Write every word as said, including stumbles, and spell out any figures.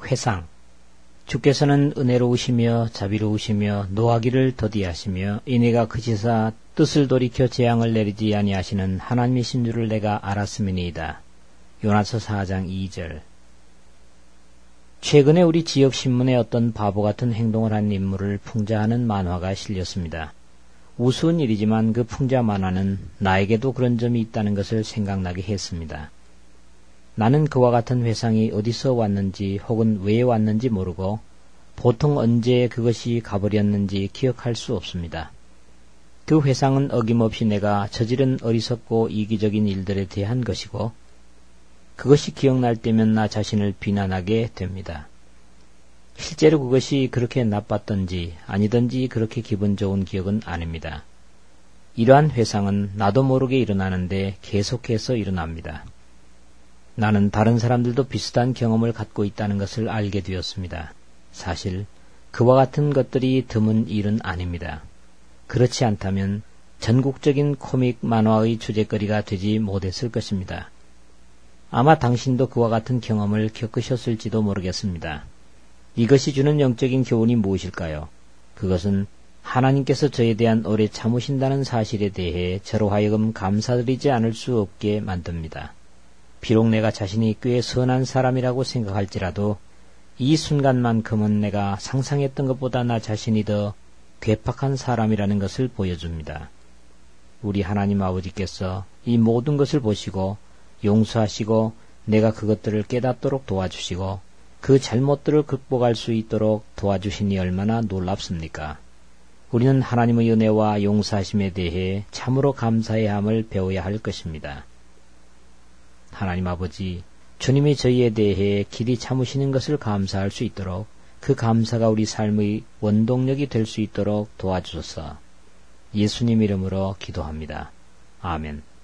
회상. 주께서는 은혜로우시며 자비로우시며 노하기를 더디하시며 인애가 크시사 뜻을 돌이켜 재앙을 내리지 아니하시는 하나님이신 줄을 내가 알았음이니이다. 요나서 사 장 이 절. 최근에 우리 지역 신문에 어떤 바보 같은 행동을 한 인물을 풍자하는 만화가 실렸습니다. 우스운 일이지만 그 풍자 만화는 나에게도 그런 점이 있다는 것을 생각나게 했습니다. 나는 그와 같은 회상이 어디서 왔는지 혹은 왜 왔는지 모르고 보통 언제 그것이 가버렸는지 기억할 수 없습니다. 그 회상은 어김없이 내가 저지른 어리석고 이기적인 일들에 대한 것이고 그것이 기억날 때면 나 자신을 비난하게 됩니다. 실제로 그것이 그렇게 나빴던지 아니던지 그렇게 기분 좋은 기억은 아닙니다. 이러한 회상은 나도 모르게 일어나는데 계속해서 일어납니다. 나는 다른 사람들도 비슷한 경험을 갖고 있다는 것을 알게 되었습니다. 사실 그와 같은 것들이 드문 일은 아닙니다. 그렇지 않다면 전국적인 코믹 만화의 주제거리가 되지 못했을 것입니다. 아마 당신도 그와 같은 경험을 겪으셨을지도 모르겠습니다. 이것이 주는 영적인 교훈이 무엇일까요? 그것은 하나님께서 저에 대한 오래 참으신다는 사실에 대해 저로 하여금 감사드리지 않을 수 없게 만듭니다. 비록 내가 자신이 꽤 선한 사람이라고 생각할지라도 이 순간만큼은 내가 상상했던 것보다 나 자신이 더 괴팍한 사람이라는 것을 보여줍니다. 우리 하나님 아버지께서 이 모든 것을 보시고 용서하시고 내가 그것들을 깨닫도록 도와주시고 그 잘못들을 극복할 수 있도록 도와주시니 얼마나 놀랍습니까? 우리는 하나님의 은혜와 용서하심에 대해 참으로 감사해야 함을 배워야 할 것입니다. 하나님 아버지, 주님이 저희에 대해 길이 참으시는 것을 감사할 수 있도록 그 감사가 우리 삶의 원동력이 될 수 있도록 도와주소서. 예수님 이름으로 기도합니다. 아멘.